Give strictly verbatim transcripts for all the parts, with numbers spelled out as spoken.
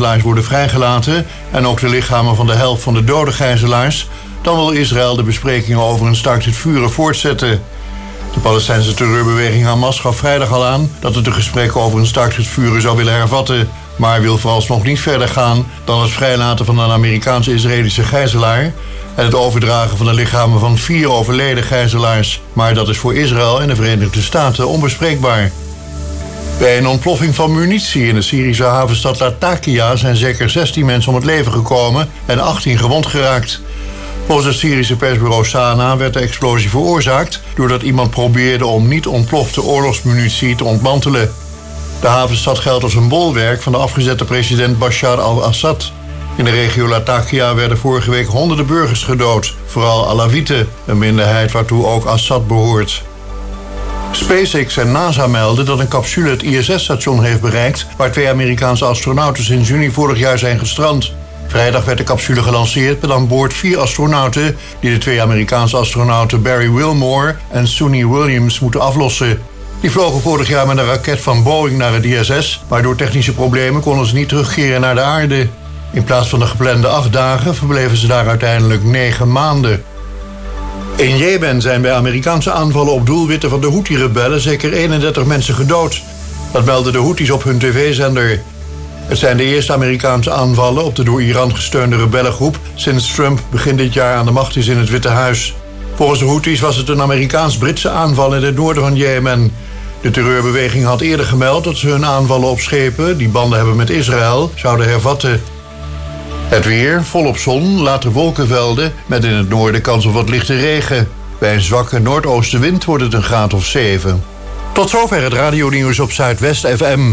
gijzelaars worden vrijgelaten en ook de lichamen van de helft van de dode gijzelaars, dan wil Israël de besprekingen over een staakt het vuren voortzetten. De Palestijnse terreurbeweging Hamas gaf vrijdag al aan dat het de gesprekken over een staakt het vuren zou willen hervatten, maar wil vooralsnog niet verder gaan dan het vrijlaten van een Amerikaans-Israëlische gijzelaar en het overdragen van de lichamen van vier overleden gijzelaars. Maar dat is voor Israël en de Verenigde Staten onbespreekbaar. Bij een ontploffing van munitie in de Syrische havenstad Latakia zijn zeker zestien mensen om het leven gekomen en achttien gewond geraakt. Volgens het Syrische persbureau Sana werd de explosie veroorzaakt doordat iemand probeerde om niet ontplofte oorlogsmunitie te ontmantelen. De havenstad geldt als een bolwerk van de afgezette president Bashar al-Assad. In de regio Latakia werden vorige week honderden burgers gedood, vooral Alawieten, een minderheid waartoe ook Assad behoort. SpaceX en NASA melden dat een capsule het I S S-station heeft bereikt waar twee Amerikaanse astronauten sinds juni vorig jaar zijn gestrand. Vrijdag werd de capsule gelanceerd met aan boord vier astronauten die de twee Amerikaanse astronauten Barry Wilmore en Suni Williams moeten aflossen. Die vlogen vorig jaar met een raket van Boeing naar het I S S, maar door technische problemen konden ze niet terugkeren naar de aarde. In plaats van de geplande acht dagen verbleven ze daar uiteindelijk negen maanden. In Jemen zijn bij Amerikaanse aanvallen op doelwitten van de Houthi-rebellen zeker eenendertig mensen gedood. Dat melden de Houthis op hun tv-zender. Het zijn de eerste Amerikaanse aanvallen op de door Iran gesteunde rebellengroep sinds Trump begin dit jaar aan de macht is in het Witte Huis. Volgens de Houthis was het een Amerikaans-Britse aanval in het noorden van Jemen. De terreurbeweging had eerder gemeld dat ze hun aanvallen op schepen die banden hebben met Israël zouden hervatten. Het weer, volop zon, later wolkenvelden met in het noorden kans op wat lichte regen. Bij een zwakke noordoostenwind wordt het een graad of zeven. Tot zover het radionieuws op Zuidwest F M.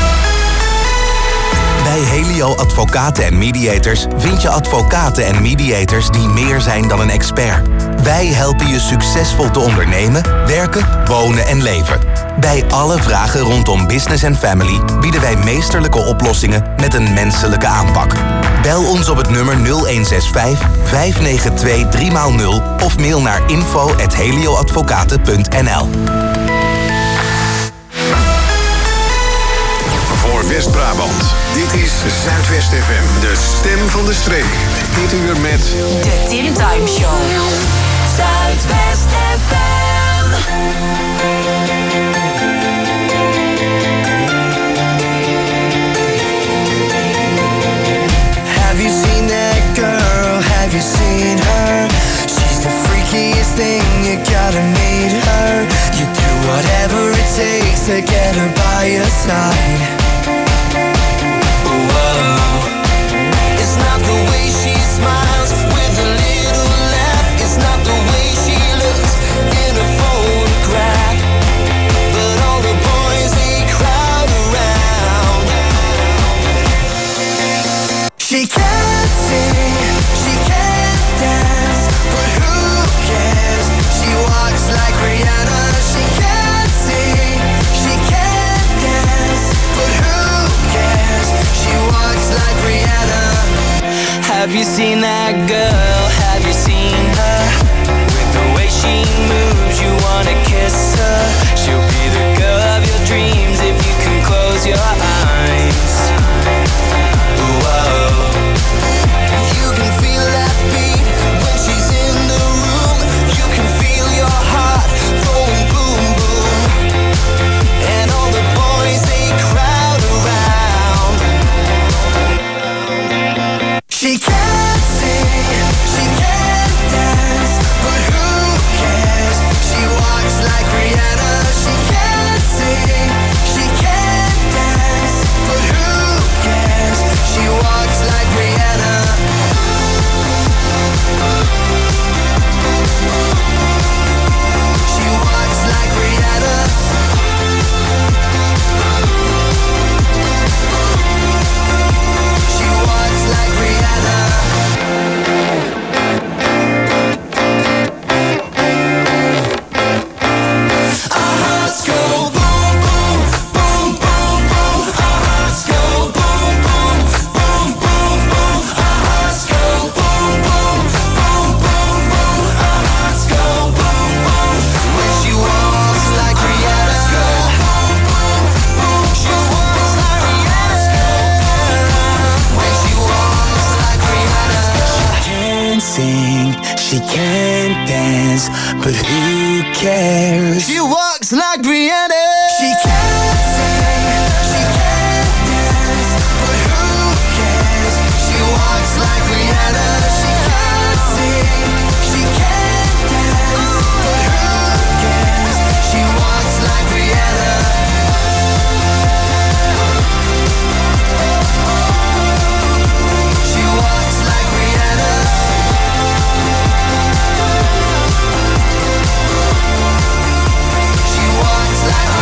Bij Helio Advocaten en Mediators vind je advocaten en mediators die meer zijn dan een expert. Wij helpen je succesvol te ondernemen, werken, wonen en leven. Bij alle vragen rondom business en family bieden wij meesterlijke oplossingen met een menselijke aanpak. Bel ons op het nummer nul een zes vijf, vijf negen twee, drie nul of mail naar info at helioadvocaten punt n l. Voor West-Brabant, dit is Zuidwest F M, de stem van de streek. Dit uur met... De Tim Time Show. Zuidwest F M. Have you seen that girl? Have you seen her? She's the freakiest thing, you gotta meet her. You do whatever it takes to get her by your side. It's not the way she smiles with a little laugh. It's not the way she looks in a photograph. But all the boys, they crowd around. She can't sing, she can't dance, but who cares? She walks like Rihanna. She can't sing, she can't dance, but who cares? She walks like Rihanna. Have you seen that girl? Have you seen her? With the way she moves, you wanna kiss her. She'll be the girl of your dreams if you can close your eyes. Whoa. You can feel that beat when she's in the room. You can feel your heart going boom boom. And all the boys, they crowd around. She can't sing, She can't dance, but who cares? She walks like Rihanna. She can't sing, she can't dance, but who cares? She walks like Rihanna. She can't sing, she can't dance, but who cares? She walks like Rihanna. She walks like Rihanna. She walks like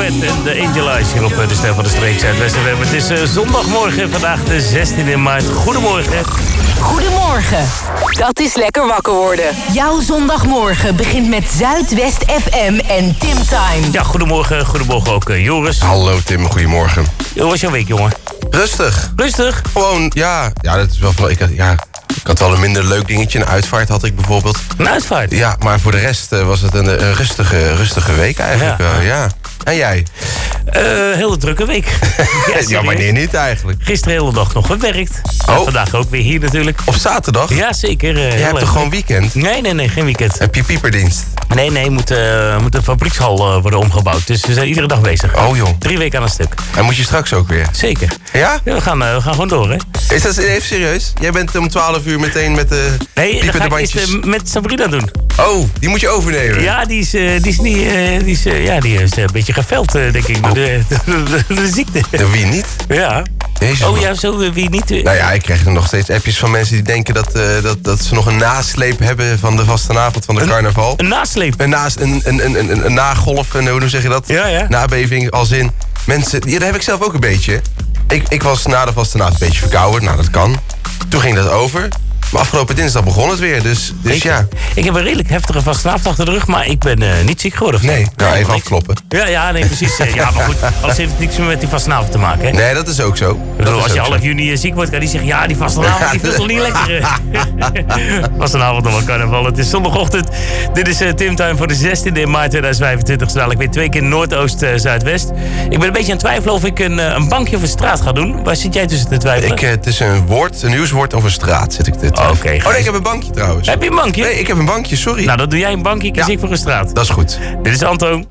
Duet en de Angel Eyes hier op de Stem van de Streek Zuidwest F M. Het is uh, zondagmorgen, vandaag de zestiende maart. Goedemorgen. Goedemorgen. Dat is lekker wakker worden. Jouw zondagmorgen begint met Zuidwest F M en Tim Time. Ja, goedemorgen. Goedemorgen ook uh, Joris. Hallo Tim, goedemorgen. Hoe was jouw week, jongen? Rustig. Rustig? Gewoon, ja. Ja, dat is wel van... Ik had, ja, ik had wel een minder leuk dingetje. Een uitvaart had ik bijvoorbeeld. Een uitvaart? Ja, maar voor de rest uh, was het een, een rustige, rustige week eigenlijk. Ja. Uh, ja. En jij? Uh, hele drukke week. Ja, ja, wanneer niet eigenlijk? Gisteren de hele dag nog gewerkt. Oh. En vandaag ook weer hier natuurlijk. Op zaterdag? Ja, zeker. Uh, Jij hebt toch gewoon weekend? Nee, nee, nee, geen weekend. Heb je pieperdienst? Nee, nee, moet, uh, moet de fabriekshal uh, worden omgebouwd. Dus we zijn iedere dag bezig. Oh joh. Drie weken aan een stuk. En moet je straks ook weer? Zeker. Ja? Ja, we gaan, uh, we gaan gewoon door, hè. Is dat even serieus? Jij bent om twaalf uur meteen met de nee, piepende dat ga ik bandjes? eerst, uh, met Sabrina doen. Oh, die moet je overnemen? Ja, die is, uh, die is, niet, uh, die is, uh, ja, die is uh, een beetje geveld, uh, denk ik, door oh. de, de, de, de ziekte. En wie niet? Ja. Jezus, oh man. ja, zo uh, wie niet. Uh, Nou ja, ik krijg er nog steeds appjes van mensen die denken dat, uh, dat, dat ze nog een nasleep hebben van de vastenavond van de een, carnaval. Een nasleep. Een, naast, een, een, een, een, een nagolf, en hoe zeg je dat? Ja, ja. Nabeving, als in mensen. Ja, dat heb ik zelf ook een beetje. Ik, ik was na de vastenavond een beetje verkouden, nou dat kan. Toen ging dat over. Maar afgelopen dinsdag begon het weer, dus, dus ik, ja. Ik heb een redelijk heftige vastenavond achter de rug, maar ik ben uh, niet ziek geworden. Nee, nou even ik, afkloppen. Ja, ja, nee, precies. Ja, maar goed, alles heeft niks meer met die vastenavond te maken, hè? Nee, dat is ook zo. Ik bedoel, als je half juni uh, ziek wordt, kan die zeggen... ja, die vastenavond die voelt toch niet lekker. Vastenavond nog wel carnaval. Het is zondagochtend. Dit is uh, Tim Time voor de zestiende maart tweeduizend vijfentwintig. Zo dadelijk weer twee keer Noordoost, uh, Zuidwest. Ik ben een beetje aan het twijfelen of ik een, uh, een bankje of een straat ga doen. Waar zit jij tussen te twijfelen? Ik, uh, het is een woord, een nieuwswoord of een straat zit ik te twijfelen. Oké. Okay, oh nee, ik heb een bankje trouwens. Heb je een bankje? Nee, ik heb een bankje, sorry. Nou, dan doe jij een bankje, kies ja. ik voor een straat. Dat is goed. Dit is Antoon.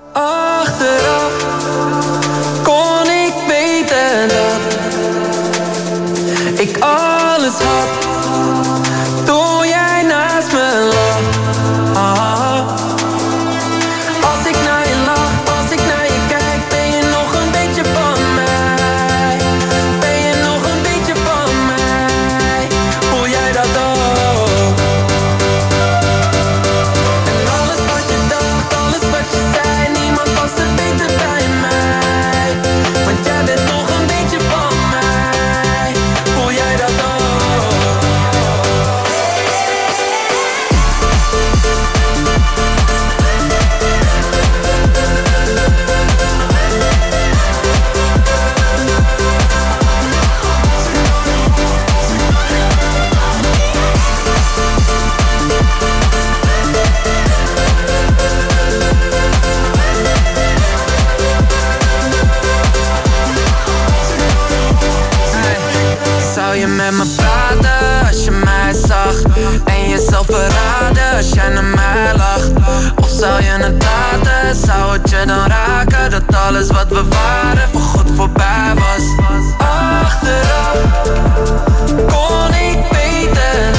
Achteraf kon ik weten dat ik alles had toen jij naast me lag. Ah. Als ik naar je lach, als ik naar je kijk, ben je nog een beetje van mij. Ben je nog een beetje van mij? Voel jij dat ook? En alles wat je dacht, alles wat je zei, niemand past er beter bij mij. Want jij bent nog een beetje van mij. Voel jij dat ook? Zou je met me praten als je mij zag? En jezelf verraden als jij naar mij lacht? Of zou je het laten? Zou het je dan raken dat alles wat we waren voorgoed voorbij was? Achteraf kon ik weten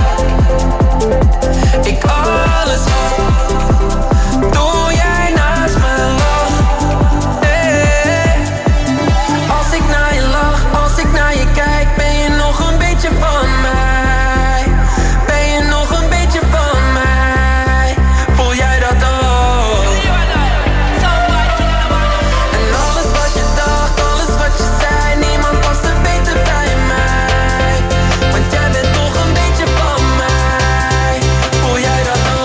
dat ik alles had toen jij naast me lag. Hey. Als ik naar je lach, als ik naar je kijk, ben je nog een beetje van mij? Ben je nog een beetje van mij? Voel jij dat ook? En alles wat je dacht, alles wat je zei, niemand past er beter bij mij. Want jij bent nog een beetje van mij. Voel jij dat ook?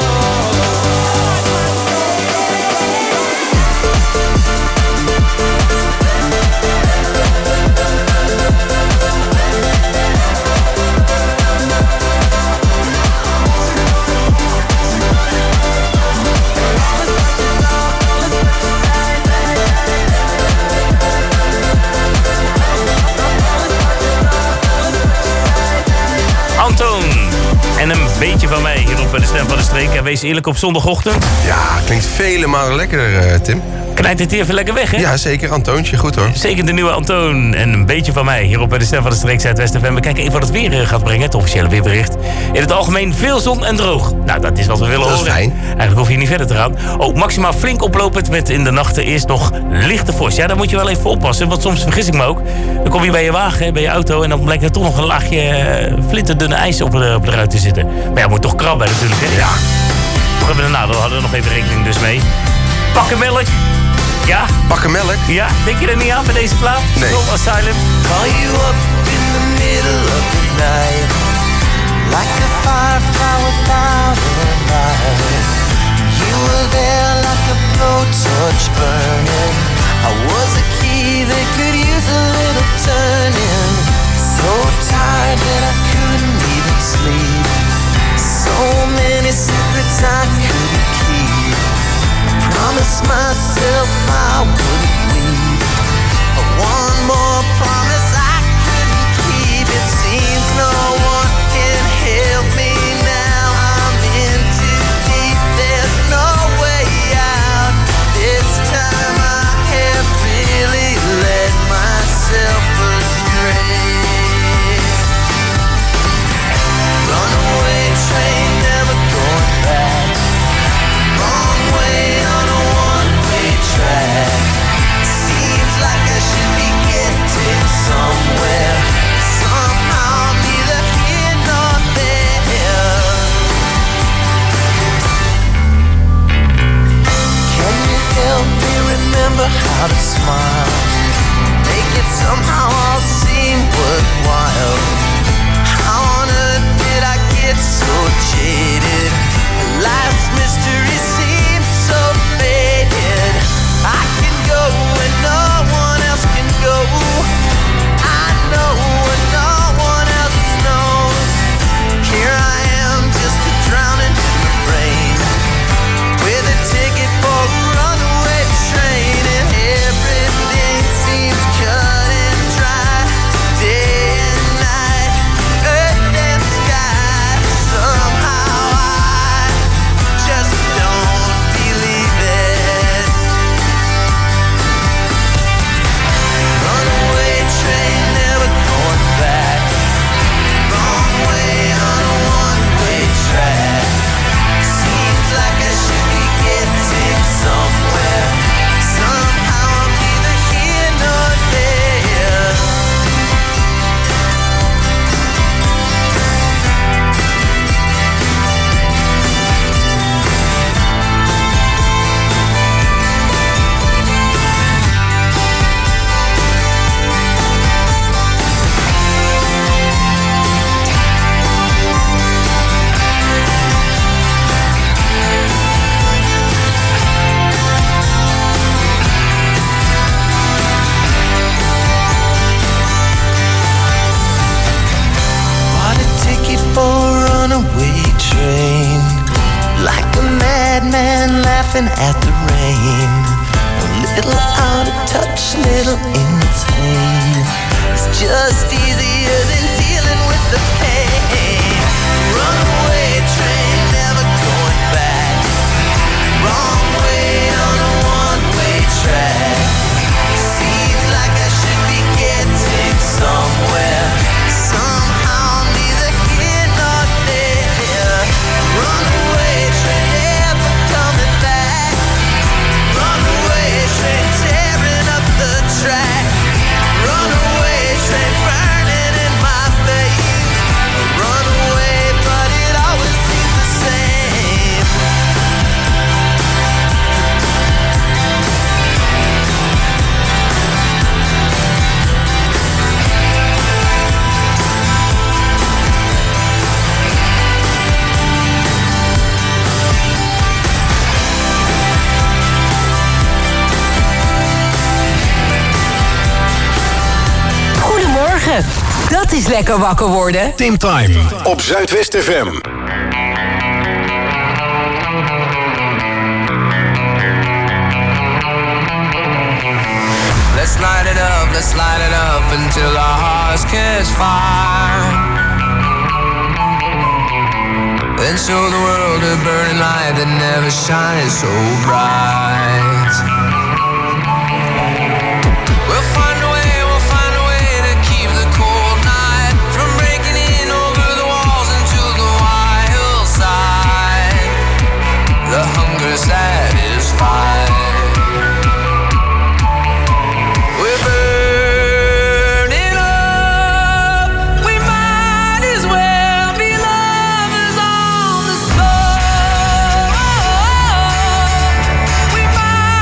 Antoon. En een beetje van mij hier op de Stem van de Streek. En wees eerlijk op zondagochtend. Ja, klinkt vele malen lekkerder, uh, Tim. Knijpt het hier even lekker weg, hè? Ja, zeker. Antoontje, goed hoor. Zeker de nieuwe Antoon. En een beetje van mij hier op de Stem van de Streek Zuidwest F M. We kijken even wat het weer uh, gaat brengen. Het officiële weerbericht. In het algemeen veel zon en droog. Nou, dat is wat we willen Dat is horen. fijn. Eigenlijk hoef je niet verder te gaan. Ook maximaal flink oplopend met in de nachten eerst nog lichte vorst. Ja, daar moet je wel even voor oppassen. Want soms vergis ik me ook. Dan kom je bij je wagen, hè, bij je auto. En dan blijkt er toch nog een laagje uh, flinterdunne ijs op de, op de ruit te zitten. Maar ja, moet toch krabben natuurlijk, hè? Ja. We hebben de nadeel, hadden we nog even rekening dus mee. Pakken melk. Ja? Bakken melk? Ja, denk je er niet aan bij deze plaat? Nee. Soul Asylum. Call you up in the middle of the night, like a firefly without a light. You were there like a blowtorch burning. I was a key that could use a little turning. So tired that I couldn't even sleep. So many secrets I couldn't keep. I promised myself I wouldn't leave. But one more promise I couldn't keep. It seems no one can help me now. I'm in too deep, there's no way out. This time I have really led myself astray. Runaway train, never going back. Wrong way on a one-way track. Seems like I should be getting somewhere. Somehow I'm neither here nor there. Can you help me remember how to smile? Make it somehow all seem worthwhile. How on earth did I get so jaded? Life's mystery seems so faded. I can go when no one else can go. I know when no one else knows. Here I am, just a drowning in the rain, with a ticket for a runaway train, and everything seems cut and dry. Day and night, earth and sky. Somehow I just don't believe it. Runaway train, never going back. Wrong way on a one-way track. Seems like I should be getting somewhere. Somehow I'm neither here nor there. Bought a ticket for a runaway train, like a madman laughing at the rain. A little out of touch, little insane. It's just easier than dealing with the pain. Runaway train, never going back. Wrong way on a one-way track. Seems like I should be getting somewhere. Somehow I'm neither here nor there. Runaway train, never coming back. Runaway train, tearing up the track. Runaway train, burning in my veins. Runaway, but it always seems the same. Goedemorgen. Dat is lekker wakker worden. Tim Time op Zuidwest F M. Let's light it up, let's light it up until our hearts catch fire. Then show the world a burning light that never shines so bright. We'll find a way, we'll find a way to keep the cold night from breaking in over the walls into the wild side. The hunger satisfied. We're burning up. We might as well be lovers on the soul. We might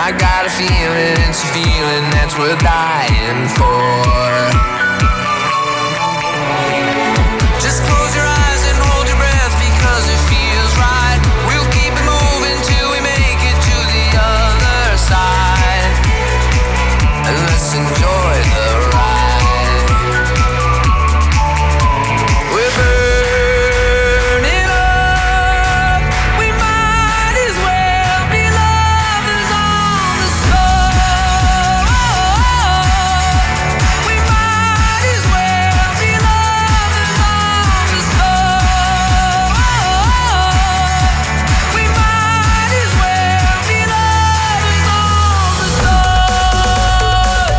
I got a feeling, it's a feeling that's worth dying for. Just close your eyes and hold your breath because it feels right. We'll keep it moving till we make it to the other side. And let's enjoy the ride. We're burning up. We might as well be lovers on the soul. We might as well be lovers on the soul. We might as well be lovers on the soul.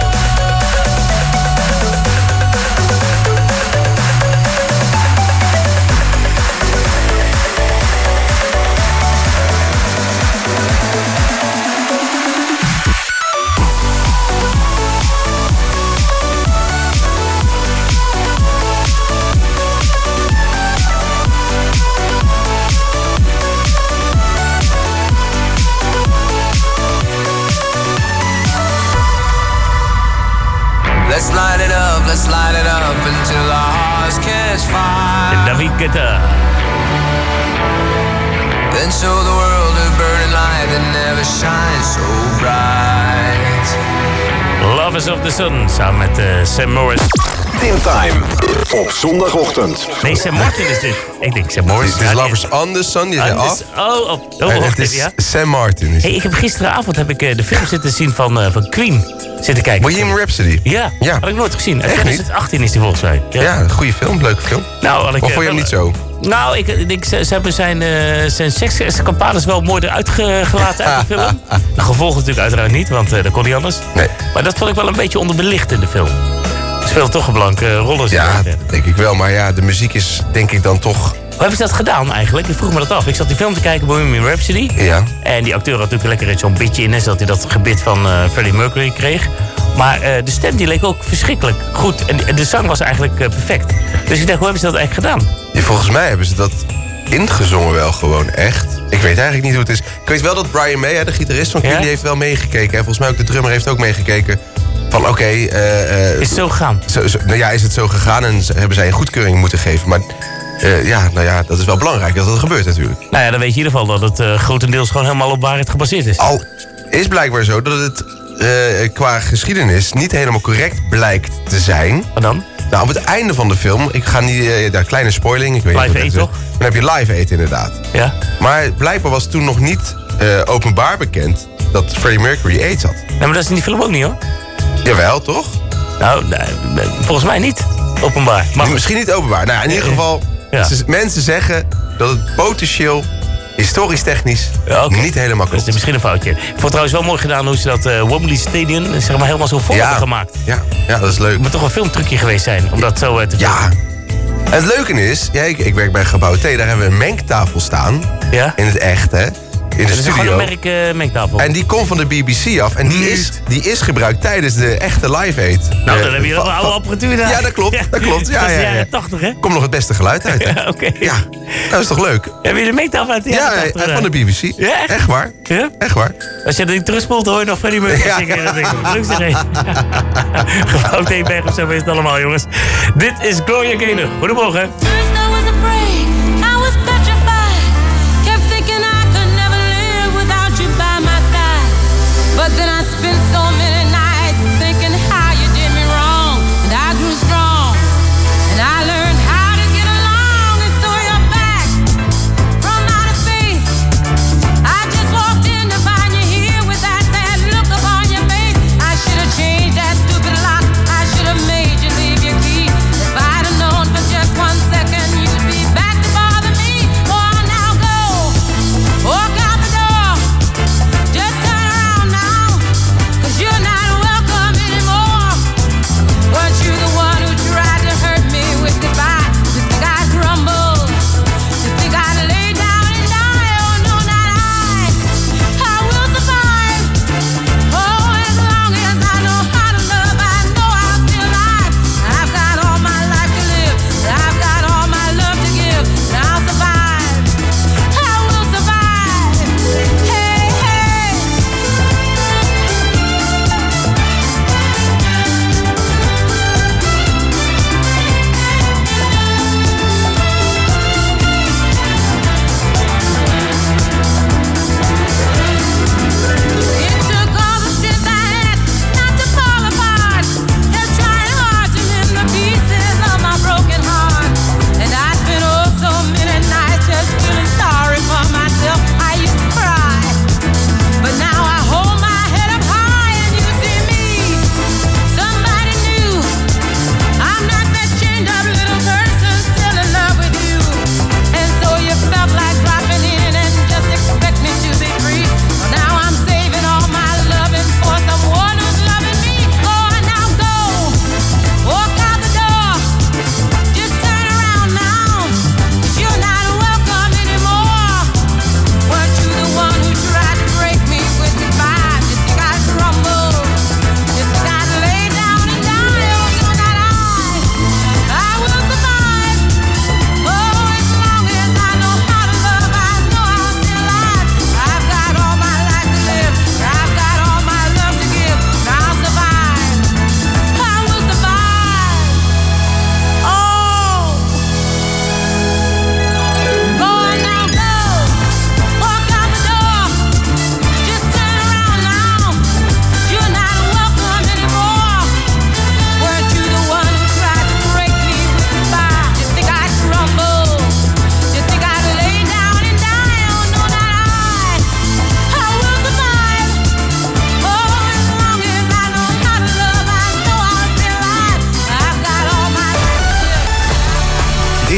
Let's light it up, let's light it up until our hearts catch fire. David Guetta. Then show the world a burning light that never shines so bright. Lovers of the Sun, samen met uh, Sam Morris. Tim Time op zondagochtend. Nee, Sam Martin is dit. Ik denk Sam Morris. Het is Lovers on the Sun, die zijn Ah, af. dit is- Oh, oh, oh, En wacht het is even, ja. Sam Martin. Is Hey, ik heb gisteravond heb ik, uh, de film zitten zien van, uh, van Queen. Zitten kijken. Bohemian Rhapsody. Ja, Ja. had ik nooit gezien. Echt niet? twintig achttien is die volgens mij. Ja, een goede film, leuke film. Nou, had ik, Of eh, vond je hem wel- niet zo? Nou, ik, ik, ze, ze hebben zijn, uh, zijn seksescapades wel mooi eruit ge- gelaten uit de film. De gevolgen natuurlijk uiteraard niet, want uh, dat kon niet anders. Nee. Maar dat vond ik wel een beetje onderbelicht in de film. Er speelt toch een blanke rol in. Ja, denk ik wel. Maar ja, de muziek is denk ik dan toch... Hoe hebben ze dat gedaan eigenlijk? Ik vroeg me dat af. Ik zat die film te kijken, Bohemian Rhapsody. Ja. En die acteur had natuurlijk lekker zo'n bitje in, hè, zodat hij dat gebit van uh, Freddie Mercury kreeg. Maar uh, de stem die leek ook verschrikkelijk goed. En de, de zang was eigenlijk uh, perfect. Dus ik dacht, hoe hebben ze dat eigenlijk gedaan? Ja, volgens mij hebben ze dat ingezongen wel gewoon echt. Ik weet eigenlijk niet hoe het is. Ik weet wel dat Brian May, hè, de gitarist van Queen, Ja? die heeft wel meegekeken. En volgens mij ook de drummer heeft ook meegekeken. Van oké, okay, uh, uh, Is het zo gegaan? zo, zo, nou ja, is het zo gegaan en ze- hebben zij een goedkeuring moeten geven. Maar uh, ja, nou ja, dat is wel belangrijk dat dat gebeurt natuurlijk. Nou ja, dan weet je in ieder geval dat het uh, grotendeels gewoon helemaal op waarheid gebaseerd is. Al is blijkbaar zo dat het uh, qua geschiedenis niet helemaal correct blijkt te zijn. Wat dan? Nou, op het einde van de film, ik ga niet, uh, daar kleine spoiling. Ik weet Live niet hoe Aid, het is. toch? Dan heb je Live Aid inderdaad. Ja? Maar blijkbaar was toen nog niet uh, openbaar bekend dat Freddie Mercury AIDS had. Nee, maar dat is in die film ook niet hoor. Jawel, toch? Nou, nee, nee, volgens mij niet. Openbaar. Maar goed. Misschien niet openbaar. Nou, in ieder geval, Ja. ze- mensen zeggen dat het potentieel, historisch technisch, Ja, oké. niet helemaal Dat is klopt. misschien een foutje. Ik vond het trouwens wel mooi gedaan hoe ze dat uh, Wembley Stadium zeg maar, helemaal zo vol hebben gemaakt. Ja, ja, dat is leuk. Het moet toch een filmtrucje geweest zijn om dat zo uh, te Ja. filmen. En het leuke is, ja, ik, ik werk bij Gebouw T, daar hebben we een mengtafel staan. Ja? In het echt, hè. In de Dat is gewoon studio. een merk uh, mengtafel. En die komt van de B B C af. En die is, die is gebruikt tijdens de echte Live Aid. nou, Eh, dan heb je nog van- een oude van- apparatuur daar. Ja, dat klopt. Dat klopt. Ja, dat is ja, de ja. jaren tachtig, hè? Komt nog het beste geluid uit, hè? Ja, oké. Ja, dat is toch leuk? Heb je de mengtafel uit de Ja, jaren ja, tachtig? van de B B C. Ja, echt? Echt waar. Ja? Echt waar. Als je die terugspoelt, hoor je nog Freddie Mercury Ja. zingen. Dat denk ik, leuk zeg. Gebouw T-Berg of zo is het allemaal, jongens. Dit is Gloria Gaynor. Goedemorgen. First I was afraid, I was petrified. Kept thinking I could never live without you by my side. But then I spent so many nights thinking how you did me wrong. And I grew strong, and I learned how to get along. And so you're back from outer space. I just walked in to find you here with that sad look upon your face. I should have changed that stupid lock. I should have made you leave your key. If I'd have known for just one second you'd be back to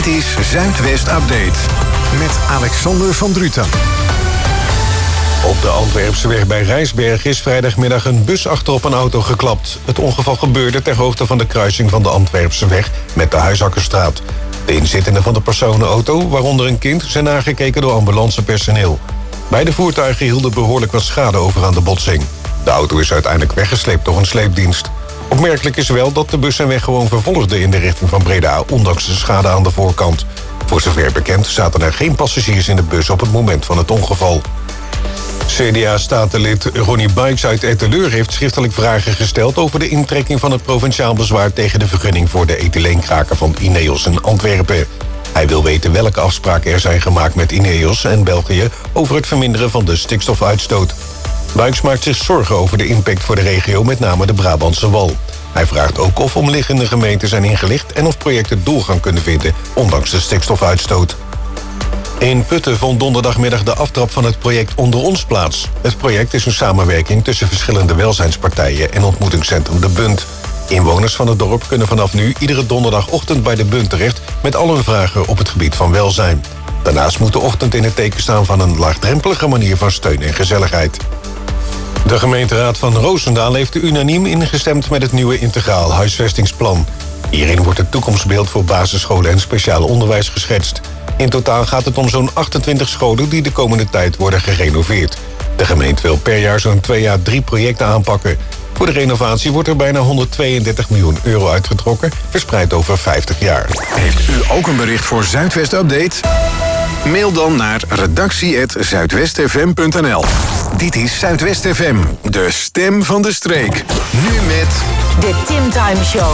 Dit is Zuidwest Update met Alexander van Druten. Op de Antwerpse weg bij Rijsberg is vrijdagmiddag een bus achterop een auto geklapt. Het ongeval gebeurde ter hoogte van de kruising van de Antwerpse weg met de Huizakkerstraat. De inzittenden van de personenauto, waaronder een kind, zijn aangekeken door ambulancepersoneel. Beide voertuigen hielden behoorlijk wat schade over aan de botsing. De auto is uiteindelijk weggesleept door een sleepdienst. Opmerkelijk is wel dat de bus zijn weg gewoon vervolgde in de richting van Breda, ondanks de schade aan de voorkant. Voor zover bekend zaten er geen passagiers in de bus op het moment van het ongeval. C D A-statenlid Ronnie Bikes uit Etteleur heeft schriftelijk vragen gesteld over de intrekking van het provinciaal bezwaar tegen de vergunning voor de ethyleenkraker van Ineos in Antwerpen. Hij wil weten welke afspraken er zijn gemaakt met Ineos en België over het verminderen van de stikstofuitstoot. Bikes maakt zich zorgen over de impact voor de regio, met name de Brabantse Wal. Hij vraagt ook of omliggende gemeenten zijn ingelicht en of projecten doorgang kunnen vinden, ondanks de stikstofuitstoot. In Putten vond donderdagmiddag de aftrap van het project Onder Ons plaats. Het project is een samenwerking tussen verschillende welzijnspartijen en ontmoetingscentrum De Bunt. Inwoners van het dorp kunnen vanaf nu iedere donderdagochtend bij De Bunt terecht met al hun vragen op het gebied van welzijn. Daarnaast moet de ochtend in het teken staan van een laagdrempelige manier van steun en gezelligheid. De gemeenteraad van Roosendaal heeft unaniem ingestemd met het nieuwe integraal huisvestingsplan. Hierin wordt het toekomstbeeld voor basisscholen en speciaal onderwijs geschetst. In totaal gaat het om zo'n achtentwintig scholen die de komende tijd worden gerenoveerd. De gemeente wil per jaar zo'n twee à drie projecten aanpakken. Voor de renovatie wordt er bijna honderdtweeëndertig miljoen euro uitgetrokken, verspreid over vijftig jaar. Heeft u ook een bericht voor Zuidwest Update? Mail dan naar redactie apenstaartje zuidwestfm punt n l. Dit is Zuidwest F M, de stem van de streek. Nu met... De Tim Time Show.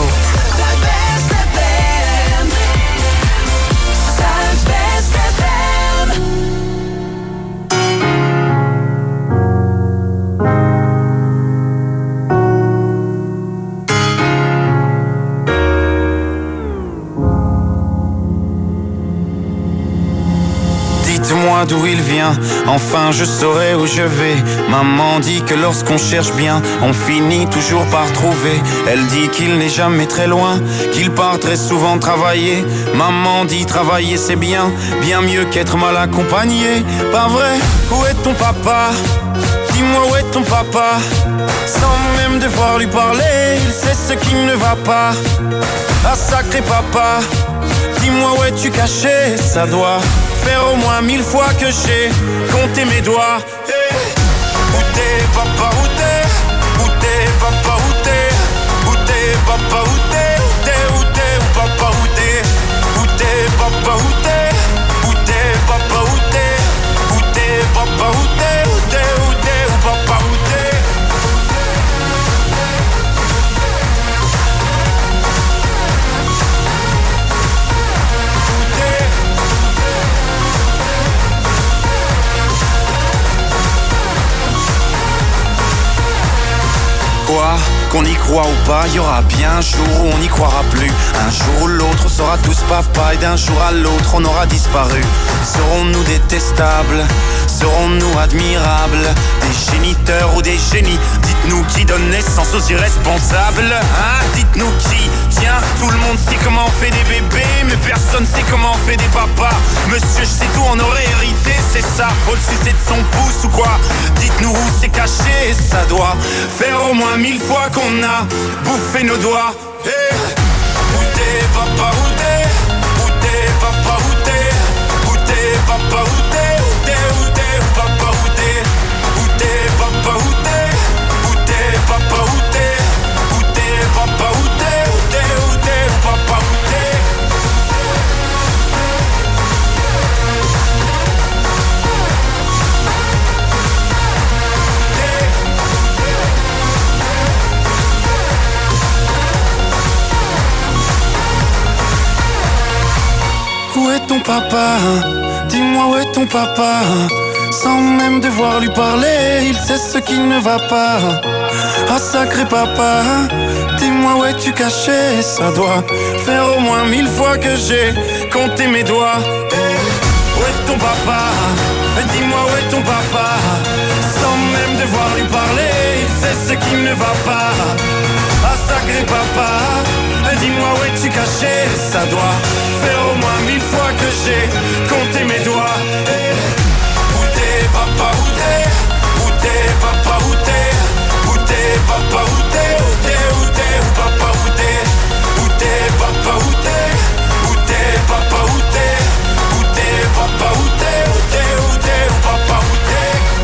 Dites-moi d'où il vient, enfin je saurai où je vais. Maman dit que lorsqu'on cherche bien, on finit toujours par trouver. Elle dit qu'il n'est jamais très loin, qu'il part très souvent travailler. Maman dit travailler c'est bien, bien mieux qu'être mal accompagné. Pas vrai, où est ton papa? Dis-moi où est ton papa? Sans même devoir lui parler, il sait ce qui ne va pas. Ah sacré papa, dis-moi où es-tu caché? Ça doit faire au moins mille fois que j'ai compté mes doigts. Hey. Où t'es papa, où t'es? Où t'es papa, où t'es? Où t'es papa, où t'es? Où t'es, où t'es, où papa, où t'es? Où t'es papa, où t'es? Où t'es papa, où t'es? Où t'es papa, où t'es? Où t'es, où t'es, où papa, où t'es? Quoi? Qu'on y croit ou pas, il y aura bien un jour où on n'y croira plus. Un jour où l'autre on sera tous papa, et d'un jour à l'autre on aura disparu. Serons-nous détestables? Serons-nous admirables? Des géniteurs ou des génies? Dites-nous qui donne naissance aux irresponsables, hein? Dites-nous qui? Tiens, tout le monde sait comment on fait des bébés, mais personne sait comment on fait des papas. Monsieur, je sais tout, on aurait hérité, c'est ça. Faut le sucer de son pouce ou quoi? Dites-nous où c'est caché, ça doit faire au moins mille fois qu'on a bouffé nos doigts. Hey. Où t'es papa, où t'es? Où t'es papa, où t'es? Où t'es papa, où t'es? Où t'es, où t'es, où papa, où t'es? Où t'es papa, où t'es? Où t'es papa, où t'es? Où t'es papa, où t'es? Où t'es, où t'es, où papa, où t'es? Où est ton papa? Dis-moi où est ton papa? Sans même devoir lui parler, il sait ce qui ne va pas. Ah sacré papa, dis-moi où es-tu caché? Ça doit faire au moins mille fois que j'ai compté mes doigts. Hey. Où est ton papa? Dis-moi où est ton papa? Sans même devoir lui parler, il sait ce qui ne va pas. Ah sacré papa, dis-moi où es-tu caché? Ça doit faire au moins mille j'ai compté mes doigts. Et où t'es, papa, où t'es? Où t'es, papa, où t'es? Où t'es, papa, où t'es? Où t'es, où t'es, où papa, où t'es? Où t'es, papa, où t'es? Où t'es, papa, où t'es? Où t'es, papa, où t'es? Où t'es, où t'es, où papa, où t'es?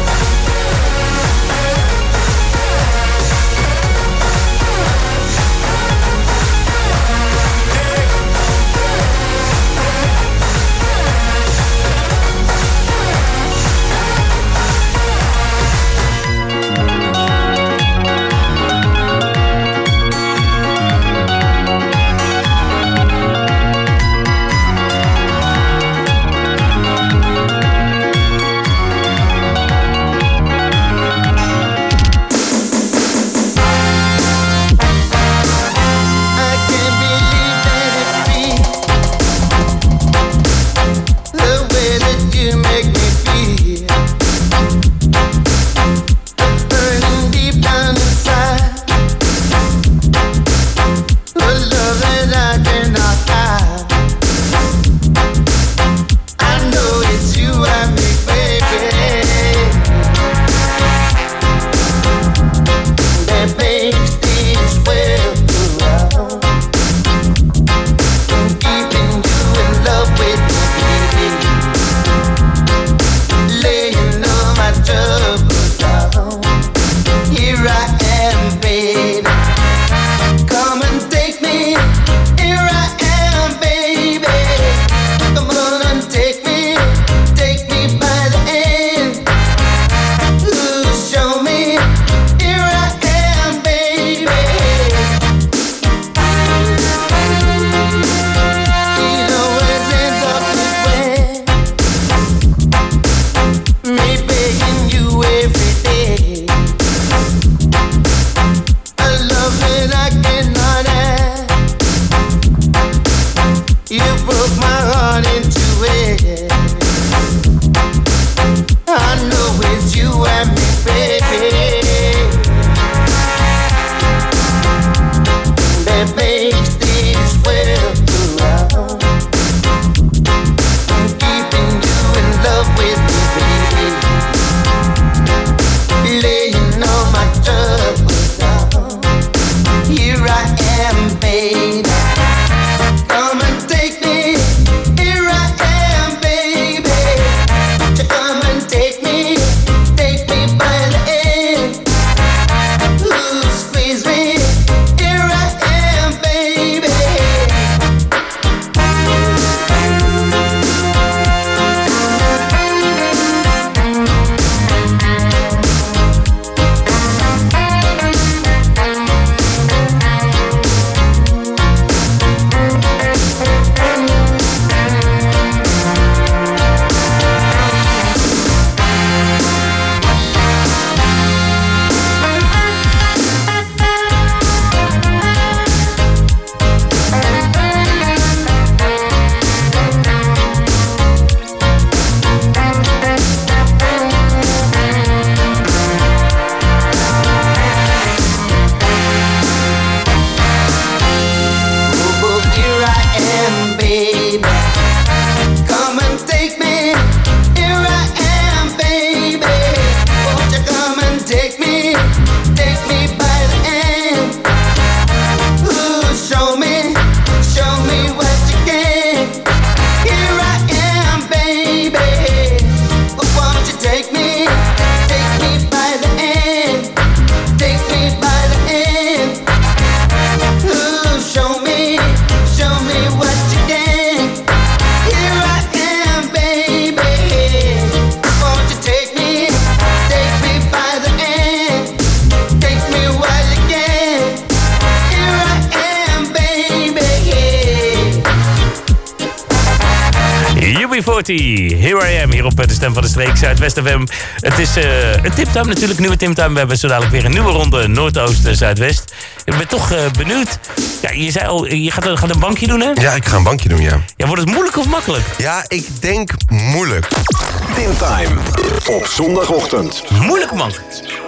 U B veertig, Here I Am, hier op de Stem van de Streek, Zuidwest F M. Het is uh, een tiptime natuurlijk, nieuwe tiptime. We hebben zo dadelijk weer een nieuwe ronde Noordoost, Zuidwest. Ik ben toch uh, benieuwd. Ja, je zei al, je gaat, gaat een bankje doen, hè? Ja, ik ga een bankje doen, ja. Ja, wordt het moeilijk of makkelijk? Ja, ik denk moeilijk. Tiptime op zondagochtend. Moeilijk, man.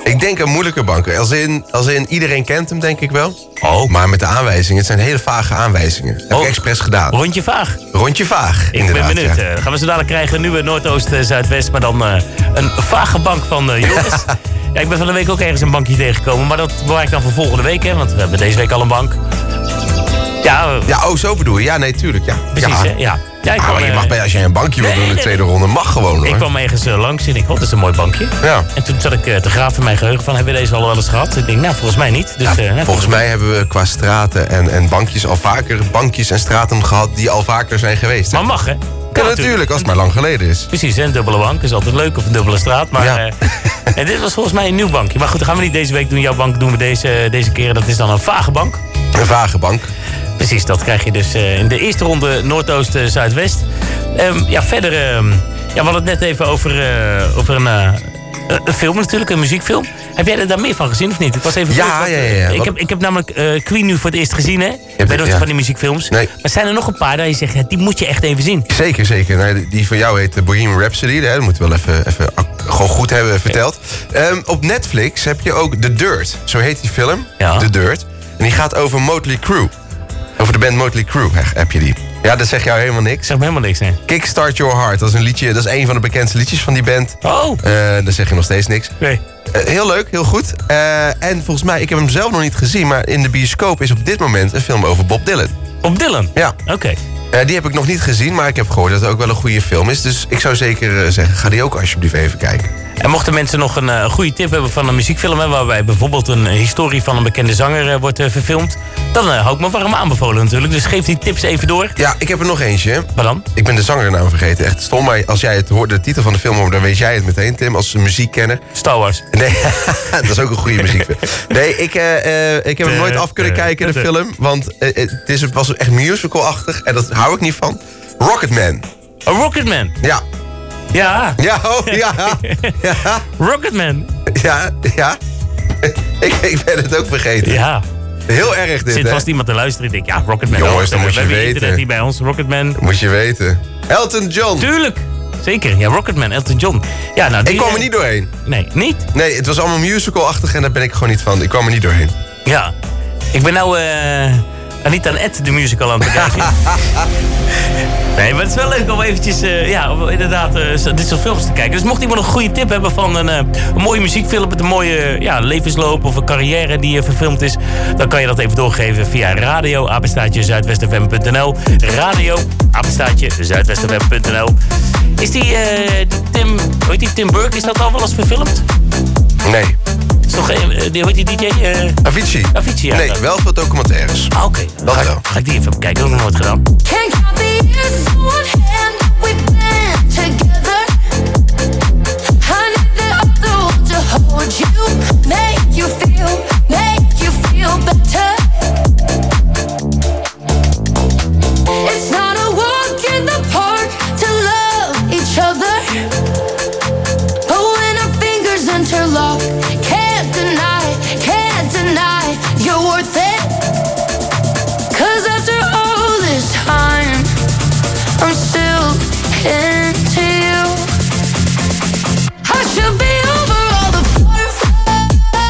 Ik denk een moeilijke bank. Als in, als in iedereen kent hem, denk ik wel. Oh. Maar met de aanwijzingen, het zijn hele vage aanwijzingen. Dat heb Oh. ik expres gedaan. Rondje vaag. Rondje vaag, Ik inderdaad. ben benieuwd. ja. Eh, gaan we zo dadelijk krijgen. Nu Noordoost, eh, Zuidwest. Maar dan eh, een vage bank van uh, Joris. Ja, ik ben van de week ook ergens een bankje tegengekomen. Maar dat bewaar ik dan voor volgende week. Hè, want we hebben deze week al een bank. Ja, uh, Ja, oh, zo bedoel je. Ja, nee, tuurlijk. Ja. precies. ja. Hè? Ja. Ja, ik Ah, kwam, maar je eh, mag bij, als jij een bankje wil nee, doen in de nee, tweede nee. ronde, mag gewoon hoor. Ik kwam ergens uh, langs en ik vond, dat is een mooi bankje. Ja. En toen zat ik uh, te graven in mijn geheugen van, hebben we deze al wel eens gehad? Ik denk, nou, volgens mij niet. Dus, Ja, uh, nou, volgens mij hebben we qua straten en, en bankjes al vaker bankjes en straten gehad die al vaker zijn geweest. hè? Maar mag, hè? Ja, natuurlijk, als het maar lang geleden is. Precies, hè? Een dubbele bank is altijd leuk, of een dubbele straat. Maar Ja. eh, en dit was volgens mij een nieuw bankje. Maar goed, dat gaan we niet deze week doen. Jouw bank doen we deze, deze keer. Dat is dan een vage bank. Een vage bank. Precies, dat krijg je dus uh, in de eerste ronde Noordoost, uh, Zuidwest. Um, ja, verder... Um, ja, we hadden het net even over, uh, over een, uh, een film natuurlijk, een muziekfilm. Heb jij er daar meer van gezien of niet? Ik was even Ja, kort, want, ja, ja, uh, ja. Ik Wat- heb, ik heb namelijk uh, Queen nu voor het eerst gezien, hè? Bij dat ja. van die muziekfilms. Nee. Maar zijn er nog een paar dat je zegt, ja, die moet je echt even zien? Zeker, zeker. Nou, die- die van jou heet eh, Bohemian Rhapsody. Hè? Dat moeten we wel even, even ak- gewoon goed hebben verteld. Um, op Netflix heb je ook The Dirt. Zo heet die film. Ja. The Dirt. En die gaat over Motley Crue. Over de band Motley Crue hè, heb je die. Ja, dat zegt jou helemaal niks. Zeg me helemaal niks, hè? Kickstart Your Heart. Dat is een liedje. Dat is een van de bekendste liedjes van die band. Oh, Uh, daar zeg je nog steeds niks. nee. Uh, heel leuk, heel goed. Uh, en volgens mij, ik heb hem zelf nog niet gezien, maar in de bioscoop is op dit moment een film over Bob Dylan. Bob Dylan? Ja. Oké. Uh, die heb ik nog niet gezien, maar ik heb gehoord dat het ook wel een goede film is. Dus ik zou zeker uh, zeggen, ga die ook alsjeblieft even kijken. En mochten mensen nog een uh, goede tip hebben van een muziekfilm... Hè, waarbij bijvoorbeeld een historie van een bekende zanger uh, wordt uh, verfilmd... dan uh, hou ik me warm aanbevolen natuurlijk. Dus geef die tips even door. Ja, ik heb er nog eentje. Wat dan? Ik ben de zangernaam vergeten. Echt stom, maar als jij het hoort, de titel van de film hoort... dan weet jij het meteen, Tim, als muziekkenner. Star Wars. Nee, dat is ook een goede muziekfilm. Nee, ik, uh, uh, ik heb hem nooit af kunnen kijken, de film. Want uh, het is, het was echt musical-achtig en dat hou ik niet van. Rocketman. Oh, Rocketman. Ja. Ja. Ja, oh, ja. Ja. Rocketman. Ja, ja. ik, ik ben het ook vergeten. Ja. Heel erg dit, Zit hè? vast iemand te luisteren die denkt, ja, Rocketman. Jongens, dan Oh, moet we je hebben weten. internet hier bij ons, Rocketman. Moet je weten. Elton John. Tuurlijk. Zeker, ja, Rocketman, Elton John. Ja, nou, die, Ik kwam er uh, niet doorheen. Nee, niet? Nee, het was allemaal musical-achtig en daar ben ik gewoon niet van. Ik kwam er niet doorheen. Ja. Ik ben nou... eh Anita en Ed, de musical, aan het bekijken. Nee, maar het is wel leuk om eventjes, uh, ja, om inderdaad, uh, dit soort films te kijken. Dus mocht iemand nog een goede tip hebben van een, uh, een mooie muziekfilm... met een mooie uh, ja, levensloop of een carrière die uh, verfilmd is... dan kan je dat even doorgeven via radio, apenstaartje, zuidwestfm punt n l. Radio, apenstaartje, zuidwestfm punt n l. Is die, uh, die Tim, hoe heet die, Tim Burke, is dat al wel eens verfilmd? Nee. Is toch geen, uh, die, hoe heet die D J? Uh, Avicii? Avicii, ja. Nee, dat. wel veel documentaires. Ah, oké. Dat Ga, wel. ga ik die even bekijken, dat heb ik nog nooit gedaan. Can't count the years on one hand we've been together. I need the other one to hold you, make you feel, make you feel better. It's not a walk in the park to love each other. But when our fingers interlock, can't deny, can't deny you're worth it. 'Cause after all this time, I'm still into you. I should be over all the butterflies.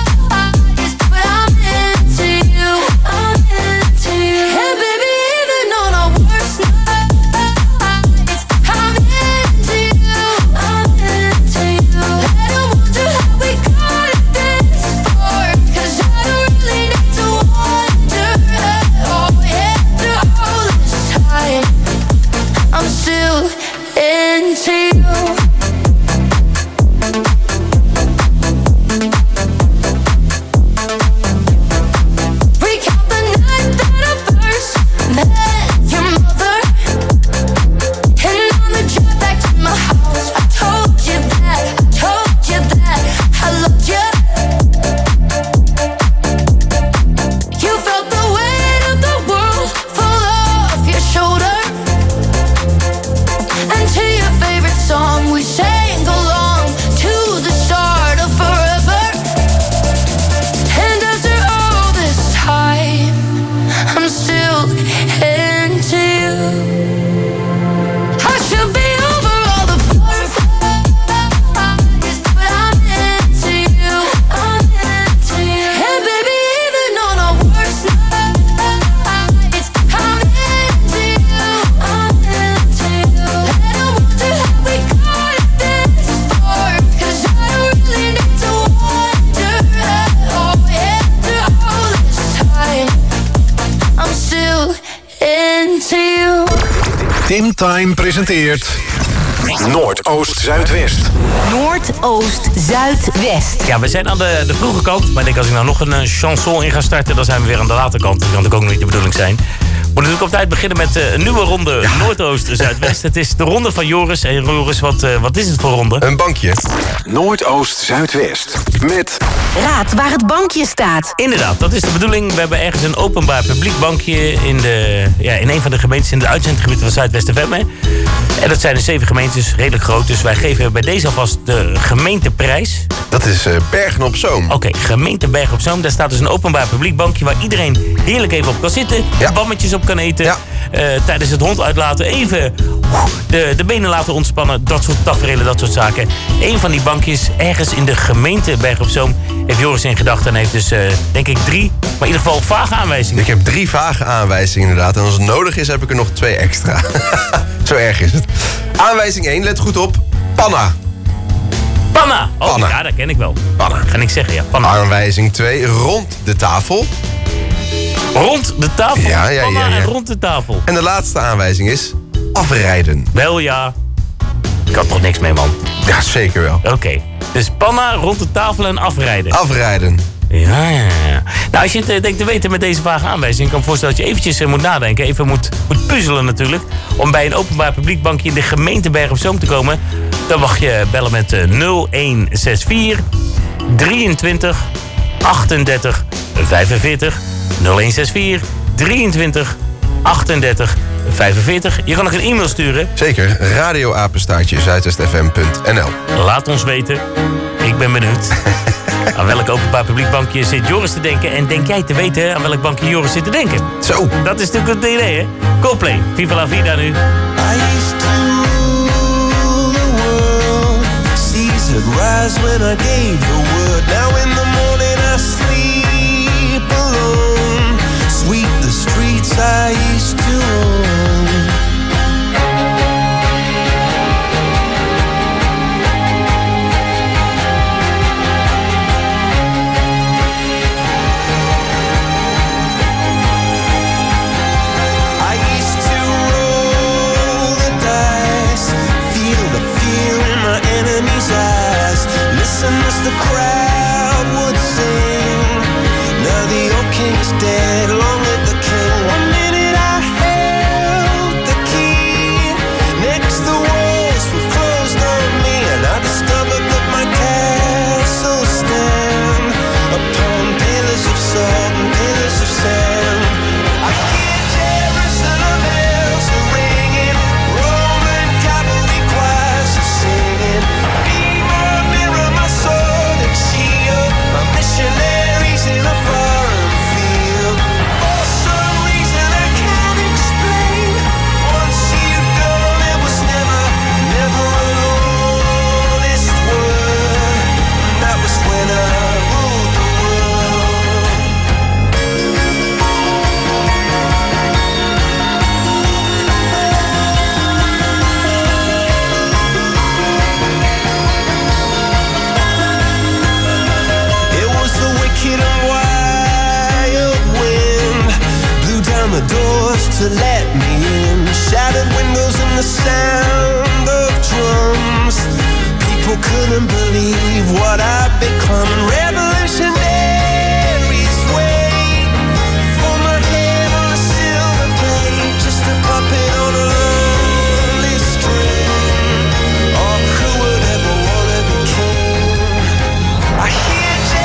Tim Time presenteert Noordoost-Zuidwest. Noordoost-Zuidwest. Ja, we zijn aan de, de vroege kant. Maar ik denk als ik nou nog een uh, chanson in ga starten, dan zijn we weer aan de late kant. Dat kan natuurlijk ook niet de bedoeling zijn. We moeten natuurlijk op tijd beginnen met uh, een nieuwe ronde ja. Noordoost-Zuidwest. Het is de ronde van Joris. En Joris, wat, uh, wat is het voor ronde? Een bankje. Noordoost-Zuidwest. Met... Raad waar het bankje staat. Inderdaad, dat is de bedoeling. We hebben ergens een openbaar publiek bankje in, de, ja, in een van de gemeentes in de uitzendgebieden van Zuidwest F M. Hè. En dat zijn de zeven gemeentes, redelijk groot. Dus wij geven bij deze alvast de gemeenteprijs. Dat is uh, Bergen op Zoom. Oké, okay, gemeente Bergen op Zoom. Daar staat dus een openbaar publiek bankje waar iedereen heerlijk even op kan zitten. Ja. Bammetjes op kan eten. Ja. Uh, tijdens het hond uitlaten. Even uh, de, de benen laten ontspannen. Dat soort taferelen, dat soort zaken. Eén van die bankjes ergens in de gemeente Bergen op Zoom heeft Joris in gedachten. En heeft dus uh, denk ik drie, maar in ieder geval vage aanwijzingen. Ik heb drie vage aanwijzingen inderdaad. En als het nodig is heb ik er nog twee extra. Zo erg is het. Aanwijzing één, let goed op. Panna. Panna. Oh, Panna. Ja, dat ken ik wel. Panna. Ga ik zeggen, ja. Panna. Aanwijzing twee, rond de tafel. Rond de tafel? Ja, ja, Panna ja, ja. en rond de tafel. En de laatste aanwijzing is afrijden. Wel ja. Ik had toch niks mee, man. Ja, zeker wel. Oké. Okay. Dus panna, rond de tafel en afrijden. Afrijden. Ja, ja, ja. Nou, als je het uh, denkt te weten met deze vage aanwijzing, kan ik me voorstellen dat je eventjes uh, moet nadenken. Even moet, moet puzzelen natuurlijk. Om bij een openbaar publiek bankje in de gemeente Bergen op Zoom te komen. Dan mag je bellen met uh, nul een zes vier drieëntwintig achtendertig vijfenveertig. nul een zes vier drieëntwintig achtendertig vijfenveertig. Je kan ook een e-mail sturen. Zeker. radioapenstaartje zuidwestfm punt n l. Laat ons weten. Ik ben benieuwd. Aan welk openbaar publiek bankje zit Joris te denken? En denk jij te weten aan welk bankje Joris zit te denken? Zo. Dat is natuurlijk het idee, hè? Coldplay, Viva la Vida nu. I used to rule the world. Seas would rise when I gave the word. Now in the morning I sleep alone. Sweep the streets I used to own. Listen as the crowd would sing. Now the old king is dead, long live the king. One minute I held the key. Next the walls were closed on me, and I discovered that my castle stand upon pillars of salt and pillars of sand. I hear Jerusalem bells are ringing, Roman cavalry choirs are singing. Missionaries in a foreign field. For some reason I can't explain. Once you gone, it was never, never an honest word. And that was when I ruled the wicked and wild wind blew down the doors to let me in. Shattered windows and the sound of drums. People couldn't believe what I'd become. Revolutionaries wait for my head on a silver plate, just a puppet on a lonely string. Oh, who would ever wanna be king? I hear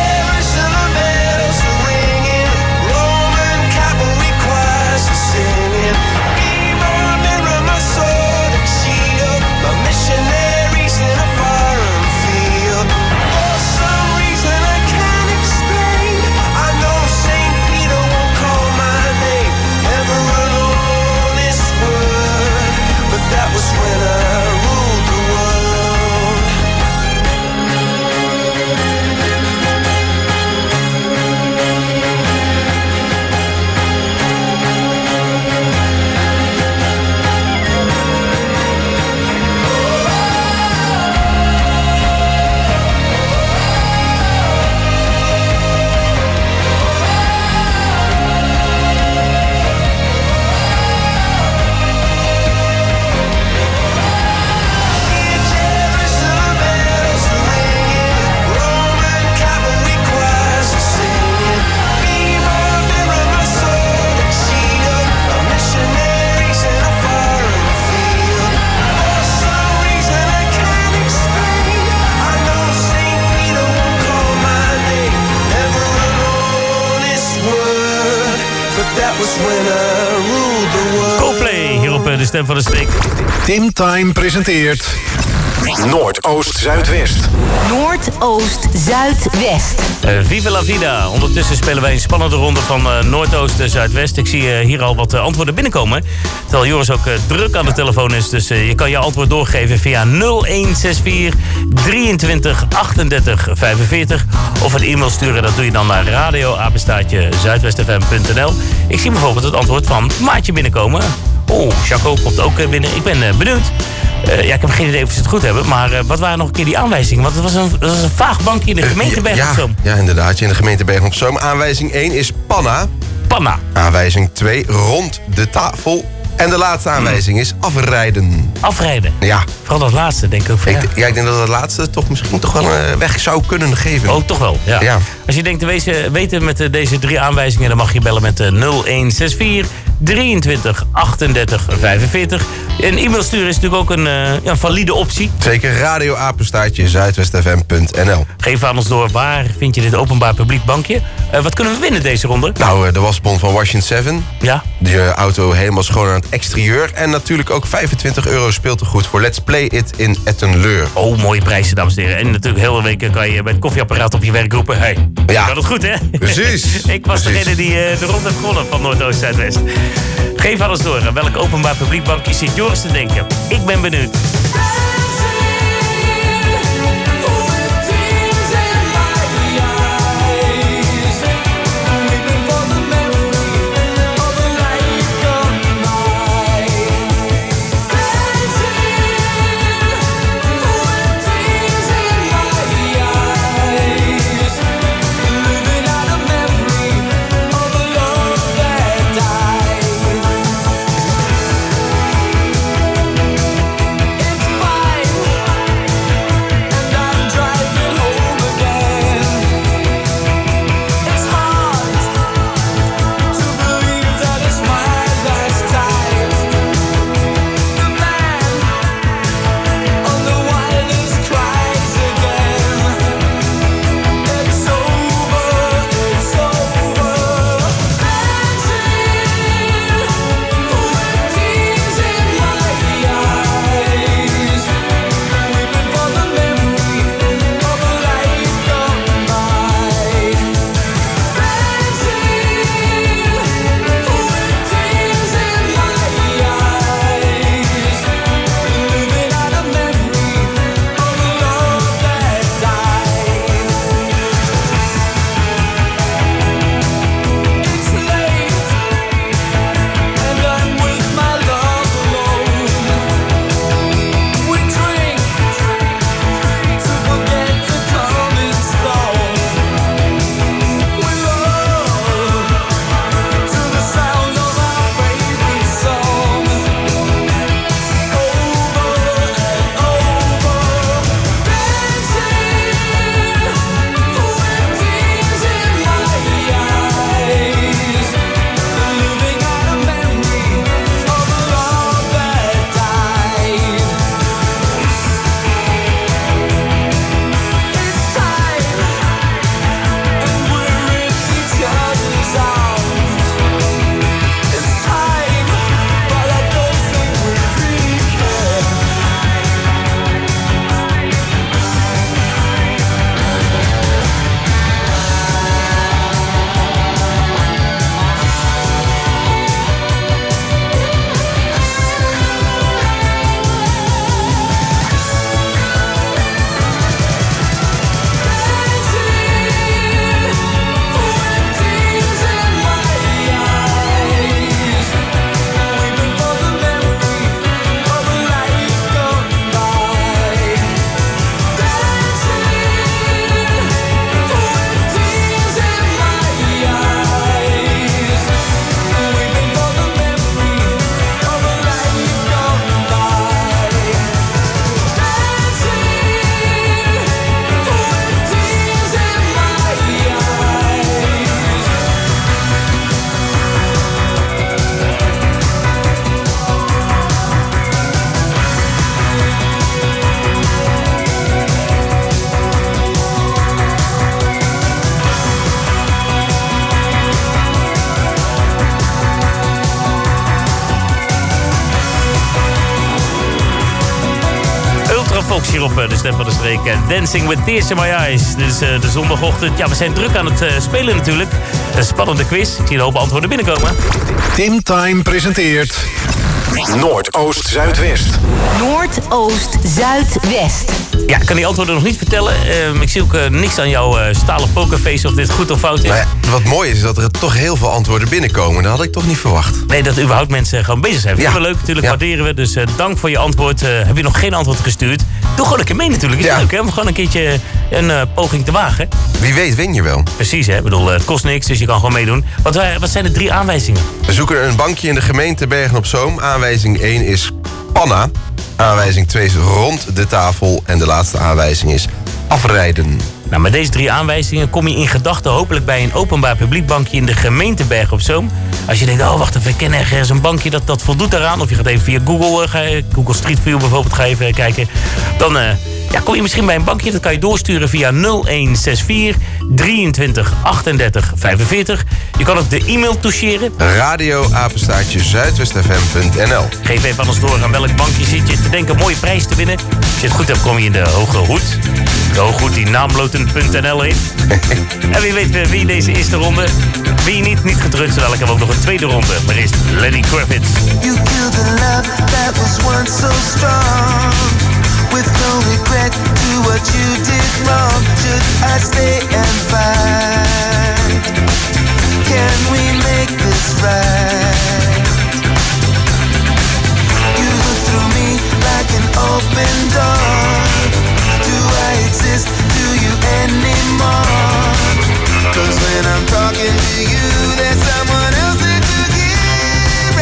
singing. Be my mirror, my sword and shield. My missionaries in a foreign field. For some reason I can't de stem van de streek. Tim Time presenteert Noordoost-Zuidwest. Noordoost-Zuidwest. Uh, Viva la vida. Ondertussen spelen wij een spannende ronde van uh, Noordoost-Zuidwest. Ik zie uh, hier al wat uh, antwoorden binnenkomen. Terwijl Joris ook uh, druk aan de telefoon is. Dus uh, je kan je antwoord doorgeven via nul een zes vier drieëntwintig achtendertig vijfenveertig. Of een e-mail sturen. Dat doe je dan naar radio apenstaartje zuidwest f m punt n l. Ik zie bijvoorbeeld het antwoord van Maatje binnenkomen. Oh, Jaco komt ook uh, binnen. Ik ben uh, benieuwd. Uh, ja, ik heb geen idee of ze het goed hebben. Maar uh, wat waren nog een keer die aanwijzingen? Want het was een, het was een vaag bankje in de gemeente Bergen op Zoom. Ja, ja, inderdaad. In de gemeente Bergen op Zoom. Aanwijzing één is panna. Panna. Aanwijzing twee, rond de tafel. En de laatste aanwijzing is afrijden. Afrijden? Ja. Vooral dat laatste, denk ik ook. Van, ik, ja. ja, ik denk dat dat laatste toch misschien toch wel een weg zou kunnen geven. Oh, toch wel, ja. ja. Als je denkt te wezen, weten met uh, deze drie aanwijzingen... dan mag je bellen met uh, nul een zes vier drieëntwintig achtendertig vijfenveertig. Een e-mail sturen is natuurlijk ook een uh, ja, valide optie. Zeker, radioapenstaartje zuidwest f m punt n l. Geef aan ons door, waar vind je dit openbaar publiek bankje? Uh, wat kunnen we winnen deze ronde? Nou, uh, de wasbon van Washington zeven. Ja. Je auto helemaal schoon aan het exterieur. En natuurlijk ook vijfentwintig euro speeltegoed voor Let's Play It in Ettenleur. Oh, mooie prijzen, dames en heren. En natuurlijk heel de week kan je bij het koffieapparaat op je werk roepen. Hey, ja. Ik had het goed, hè? Precies. Ik was Precies. degene die uh, de ronde heeft gewonnen van Noordoost-Zuidwest. Geef alles door. Aan welk openbaar publiek bankje zit Joris te denken? Ik ben benieuwd. It's fine. hier op uh, de Stem van de Streek. Uh, Dancing with Tears in My Eyes. Dit is uh, de zondagochtend. Ja, we zijn druk aan het uh, spelen natuurlijk. Een spannende quiz. Ik zie een hoop antwoorden binnenkomen. Tim Time presenteert Noordoost-Zuidwest. Noordoost-Zuidwest. Ja, ik kan die antwoorden nog niet vertellen. Uh, ik zie ook uh, niks aan jouw uh, stalen pokerface of dit goed of fout is. Nou ja, wat mooi is, is dat er toch heel veel antwoorden binnenkomen. Dat had ik toch niet verwacht. Nee, dat überhaupt mensen gewoon bezig zijn. Vinden Ja. we leuk, natuurlijk, Ja. waarderen we. Dus uh, dank voor je antwoord. Uh, heb je nog geen antwoord gestuurd? Doe gewoon een keer mee natuurlijk. Is Ja. leuk, hè? Om gewoon een keertje een uh, poging te wagen. Wie weet win je wel. Precies, hè? Ik bedoel, uh, het kost niks, dus je kan gewoon meedoen. Wat, uh, wat zijn de drie aanwijzingen? We zoeken een bankje in de gemeente Bergen-op-Zoom. Aanwijzing één is Panna. Aanwijzing twee is rond de tafel. En de laatste aanwijzing is afrijden. Nou, met deze drie aanwijzingen kom je in gedachten hopelijk bij een openbaar publiek bankje in de gemeente Bergen-op-Zoom. Als je denkt, oh wacht even, ik ken ergens een bankje dat, dat voldoet daaraan. Of je gaat even via Google, uh, ga je, Google Street View bijvoorbeeld, ga je even kijken. Dan uh, ja, kom je misschien bij een bankje, dat kan je doorsturen via nul een zes vier drieëntwintig achtendertig vijfenveertig. Je kan ook de e-mail toucheren. Radio apenstaartje zuidwest f m punt n l. Geef even aan ons door aan welk bankje zit je te denken een mooie prijs te winnen. Als je het goed hebt, kom je in de Hoge Hoed. De Hoge Hoed die naamloten punt n l heet. En wie weet wie deze eerste ronde. Wie je niet, niet getreurd, zodat ik heb ook nog een tweede ronde. Maar eerst Lenny Kravitz. You killed the love that was once so strong. With no regret to what you did wrong. Should I stay and fight? Can we make this right? You look through me like an open door. Do I exist to you anymore? Cause when I'm talking to you, there's someone else that you hear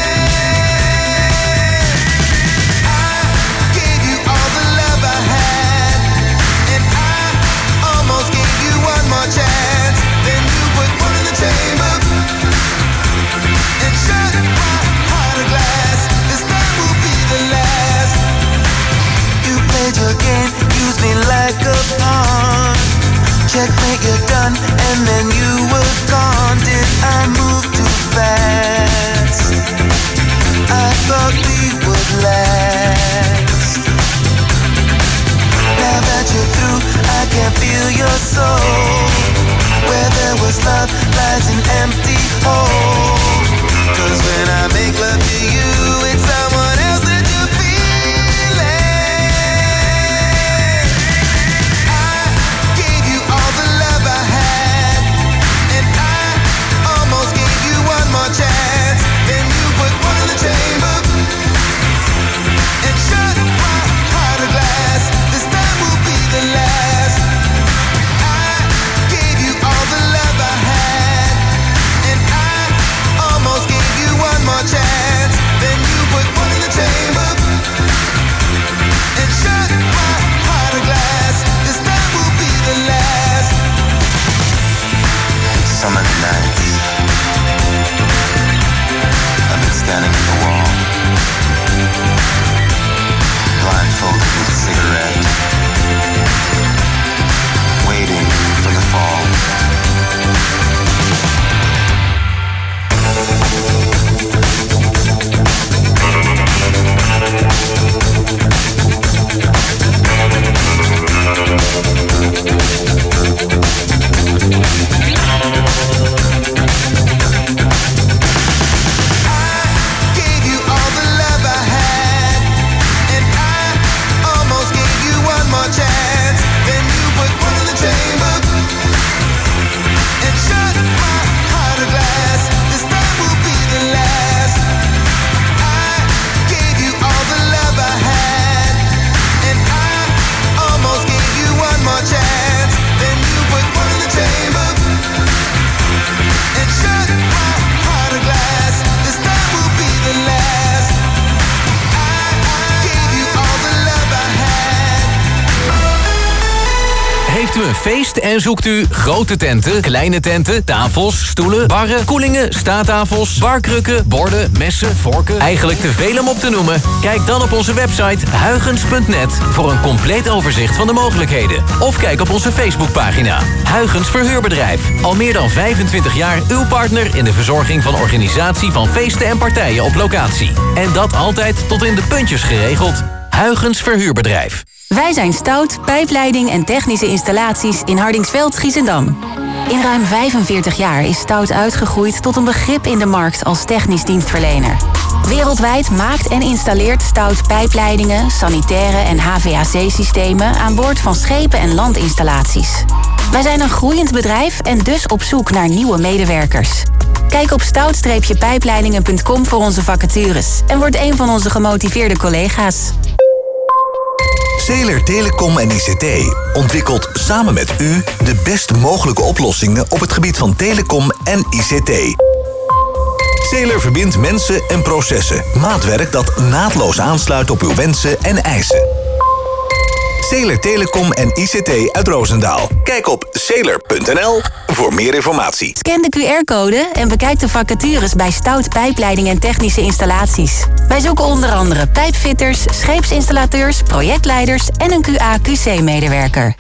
it. I gave you all the love I had, and I almost gave you one more chance. Then you put one in the chamber and shut my heart of glass. This time will be the last. You played your game, used me like a pawn. Checkmate, you're done, and then you were gone. Did I move too fast? I thought we would last. Now that you're through, I can feel your soul. Where there was love lies an empty hole. Cause when I make love to you, it's someone else that you're feeling. I gave you all the love I had, and I almost gave you one more chance. Then you put one in the chamber and shut my heart of glass. This time will be the last. I gave you all the love I had, and I almost gave you one more chance. Then you put one in the chamber and shut my heart of glass. This time will be the last. Summer nights, I've been standing at the wall, blindfolded with a cigarette, waiting for the fall. Gave you all the love I had, and I almost gave you one more chance. Then you put one in the chamber and shut my heart of glass. This time will be the last. I gave you all the love I had, and I almost gave you one more chance. Then you put one in the chamber and shut my heart of glass. This time will be the last. I gave you all the love I had. Heeft u een feest en zoekt u grote tenten, kleine tenten, tafels, stoelen, barren, koelingen, staattafels, barkrukken, borden, messen, vorken? Eigenlijk te veel om op te noemen? Kijk dan op onze website huygens punt net voor een compleet overzicht van de mogelijkheden. Of kijk op onze Facebookpagina. Huygens Verhuurbedrijf. Al meer dan vijfentwintig jaar uw partner in de verzorging van organisatie van feesten en partijen op locatie. En dat altijd tot in de puntjes geregeld. Huygens Verhuurbedrijf. Wij zijn Stout, pijpleiding en technische installaties in Hardingsveld, Giessendam. In ruim vijfenveertig jaar is Stout uitgegroeid tot een begrip in de markt als technisch dienstverlener. Wereldwijd maakt en installeert Stout pijpleidingen, sanitaire en H V A C-systemen aan boord van schepen en landinstallaties. Wij zijn een groeiend bedrijf en dus op zoek naar nieuwe medewerkers. Kijk op stout pijpleidingen punt com voor onze vacatures en word een van onze gemotiveerde collega's. Zeeler Telecom en I C T ontwikkelt samen met u de best mogelijke oplossingen op het gebied van telecom en I C T. Zeeler verbindt mensen en processen. Maatwerk dat naadloos aansluit op uw wensen en eisen. Zeeler Telecom en I C T uit Roosendaal. Kijk op zeeler punt n l voor meer informatie. Scan de Q R-code en bekijk de vacatures bij Stout Pijpleiding en Technische Installaties. Wij zoeken onder andere pijpfitters, scheepsinstallateurs, projectleiders en een Q A Q C-medewerker.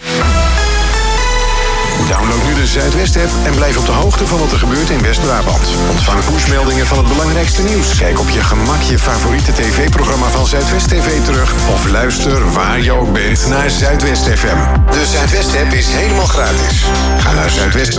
Download nu de Zuidwest-app en blijf op de hoogte van wat er gebeurt in West-Brabant. Ontvang pushmeldingen van het belangrijkste nieuws. Kijk op je gemak je favoriete tv-programma van Zuidwest T V terug. Of luister waar je ook bent naar Zuidwest F M. De Zuidwest-app is helemaal gratis. Ga naar Zuidwest.